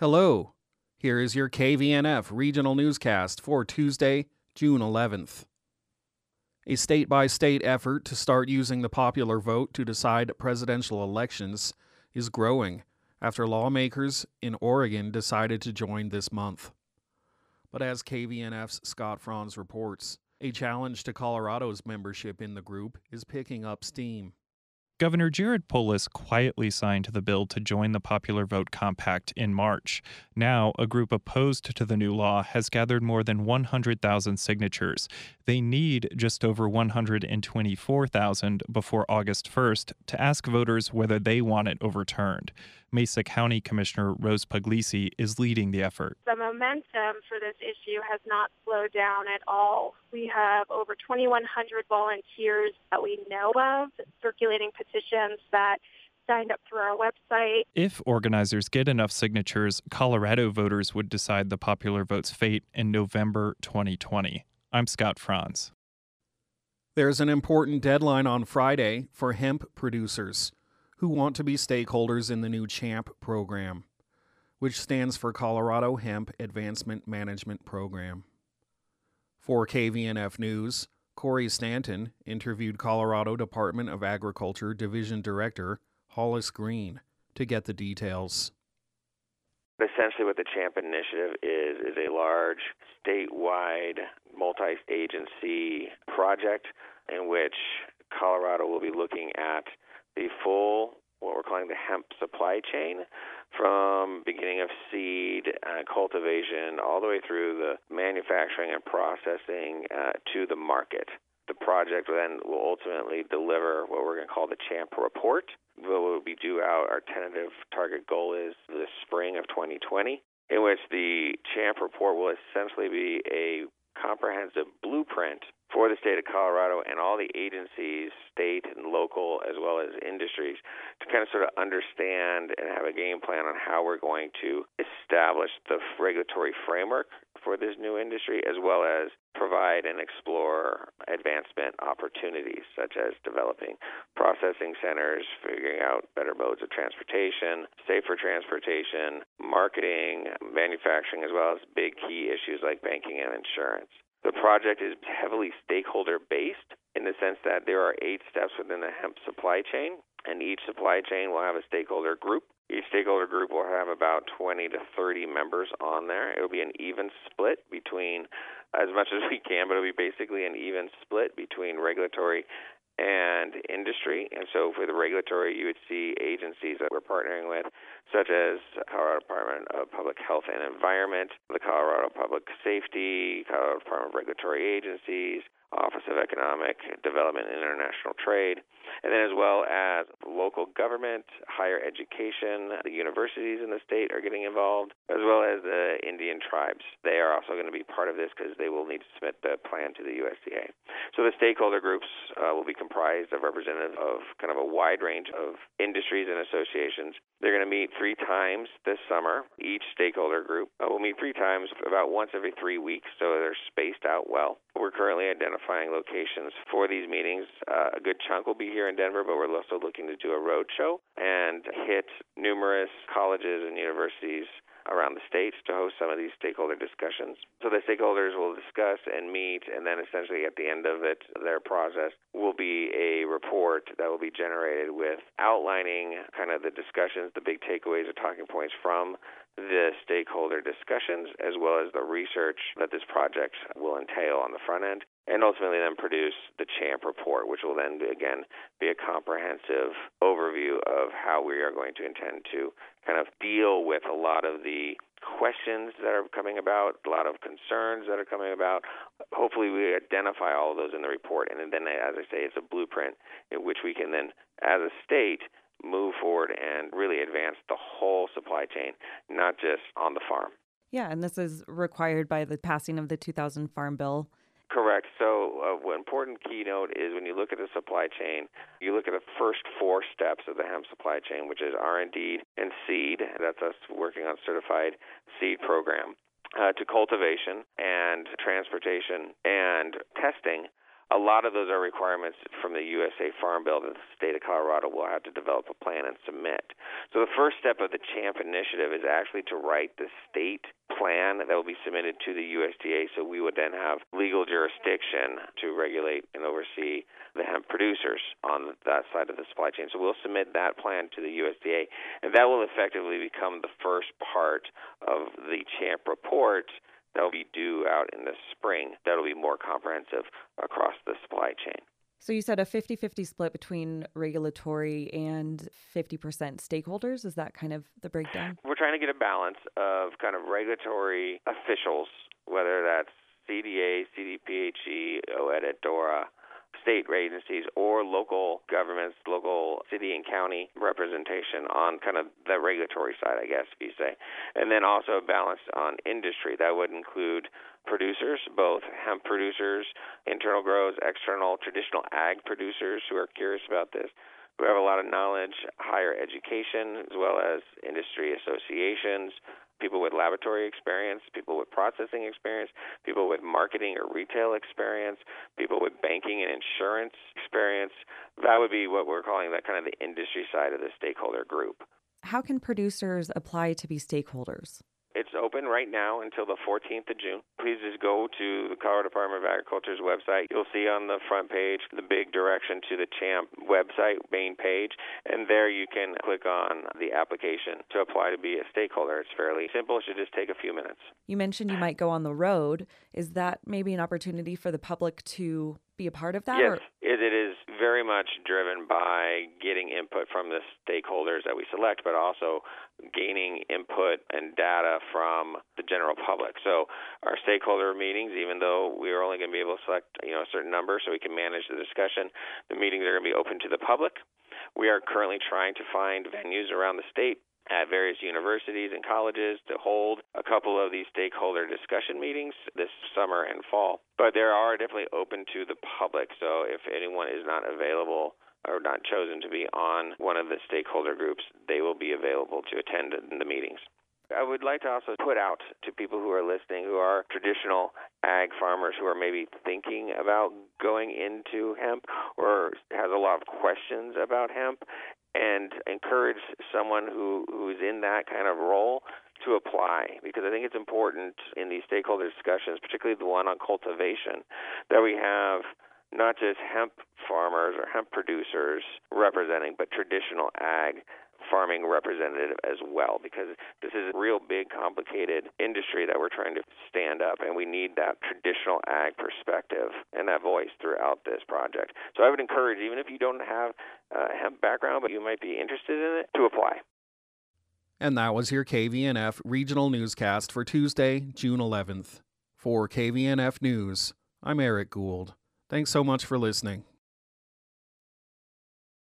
Hello, here is your KVNF regional newscast for Tuesday, June 11th. A state-by-state effort to start using the popular vote to decide presidential elections is growing after lawmakers in Oregon decided to join this month. But as KVNF's Scott Franz reports, a challenge to Colorado's membership in the group is picking up steam. Governor Jared Polis quietly signed the bill to join the Popular Vote Compact in March. Now, a group opposed to the new law has gathered more than 100,000 signatures. They need just over 124,000 before August 1st to ask voters whether they want it overturned. Mesa County Commissioner Rose Puglisi is leading the effort. The momentum for this issue has not slowed down at all. We have over 2,100 volunteers that we know of circulating petitions that signed up through our website. If organizers get enough signatures, Colorado voters would decide the popular vote's fate in November 2020. I'm Scott Franz. There's an important deadline on Friday for hemp producers who want to be stakeholders in the new CHAMP program, which stands for Colorado Hemp Advancement Management Program. For KVNF News, Corey Stanton interviewed Colorado Department of Agriculture Division Director Hollis Green to get the details. Essentially what the CHAMP initiative is a large statewide multi-agency project in which Colorado will be looking at the full, what we're calling the hemp supply chain, from beginning of seed, cultivation, all the way through the manufacturing and processing to the market. The project then will ultimately deliver what we're going to call the CHAMP report. Will be due out, our tentative target goal is the spring of 2020, in which the CHAMP report will essentially be a comprehensive blueprint for the state of Colorado and all the agencies, state and local, as well as industries, to kind of sort of understand and have a game plan on how we're going to establish the regulatory framework for this new industry, as well as provide and explore advancement opportunities, such as developing processing centers, figuring out better modes of transportation, safer transportation, marketing, manufacturing, as well as big key issues like banking and insurance. The project is heavily stakeholder-based in the sense that there are 8 steps within the hemp supply chain, and each supply chain will have a stakeholder group. Each stakeholder group will have about 20 to 30 members on there. It will be an even split between, as much as we can, but it will be basically an even split between regulatory and industry. And so for the regulatory, you would see agencies that we're partnering with, such as the Colorado Department of Public Health and Environment, the Colorado Public Safety, Colorado Department of Regulatory Agencies, Office of Economic Development and International Trade, and then as well as local government, higher education, the universities in the state are getting involved, as well as the Indian tribes. They are also going to be part of this because they will need to submit the plan to the USDA. So the stakeholder groups will be comprised of representatives of kind of a wide range of industries and associations. They're going to meet 3 times this summer. Each stakeholder group will meet 3 times, about once every 3 weeks, so they're spaced out well. We're currently identifying locations for these meetings. A good chunk will be here in Denver, but we're also looking to do a road show and hit numerous colleges and universities around the state to host some of these stakeholder discussions. So the stakeholders will discuss and meet, and then essentially at the end of it, their process will be a report that will be generated with outlining kind of the discussions, the big takeaways or talking points from the stakeholder discussions, as well as the research that this project will entail on the front end, and ultimately then produce the CHAMP report, which will then, again, be a comprehensive overview of how we are going to intend to kind of deal with a lot of the questions that are coming about, a lot of concerns that are coming about. Hopefully we identify all of those in the report, and then, as I say, it's a blueprint in which we can then, as a state, move forward and really advance the whole supply chain, not just on the farm. Yeah, and this is required by the passing of the 2000 Farm Bill. Correct. So one important keynote is when you look at the supply chain, you look at the first 4 steps of the hemp supply chain, which is R&D and seed. That's us working on certified seed program, to cultivation and transportation and testing. A lot of those are requirements from the USA Farm Bill that the state of Colorado will have to develop a plan and submit. So the first step of the CHAMP initiative is actually to write the state plan that will be submitted to the USDA, so we would then have legal jurisdiction to regulate and oversee the hemp producers on that side of the supply chain. So we'll submit that plan to the USDA, and that will effectively become the first part of the CHAMP report that will be due out in the spring. That will be more comprehensive across the supply chain. So you said a 50-50 split between regulatory and 50% stakeholders. Is that kind of the breakdown? We're trying to get a balance of kind of regulatory officials, whether that's CDA, CDPHE, OEDIT, DORA, state agencies, or local governments, local city and county representation on kind of the regulatory side, I guess, if you say. And then also a balance on industry. That would include producers, both hemp producers, internal grows, external, traditional ag producers who are curious about this, who have a lot of knowledge, higher education, as well as industry associations, people with laboratory experience, people with processing experience, people with marketing or retail experience, people with banking and insurance experience. That would be what we're calling that kind of the industry side of the stakeholder group. How can producers apply to be stakeholders? It's open right now until the 14th of June. Please just go to the Colorado Department of Agriculture's website. You'll see on the front page the big direction to the CHAMP website main page, and there you can click on the application to apply to be a stakeholder. It's fairly simple. It should just take a few minutes. You mentioned you might go on the road. Is that maybe an opportunity for the public to be a part of that? Yes, it is very much driven by getting input from the stakeholders that we select, but also gaining input and data from the general public. So our stakeholder meetings, even though we are only going to be able to select a certain number so we can manage the discussion, the meetings are going to be open to the public. We are currently trying to find venues around the state at various universities and colleges to hold a couple of these stakeholder discussion meetings this summer and fall. But they are definitely open to the public, so if anyone is not available or not chosen to be on one of the stakeholder groups, they will be available to attend the meetings. I would like to also put out to people who are listening who are traditional ag farmers who are maybe thinking about going into hemp or has a lot of questions about hemp, and encourage someone who's in that kind of role to apply, because I think it's important in these stakeholder discussions, particularly the one on cultivation, that we have not just hemp farmers or hemp producers representing, but traditional ag farming representative as well, because this is a real big, complicated industry that we're trying to stand up, and we need that traditional ag perspective and that voice throughout this project. So I would encourage, even if you don't have a hemp background, but you might be interested in it, to apply. And that was your KVNF Regional Newscast for Tuesday, June 11th. For KVNF News, I'm Eric Gould. Thanks so much for listening.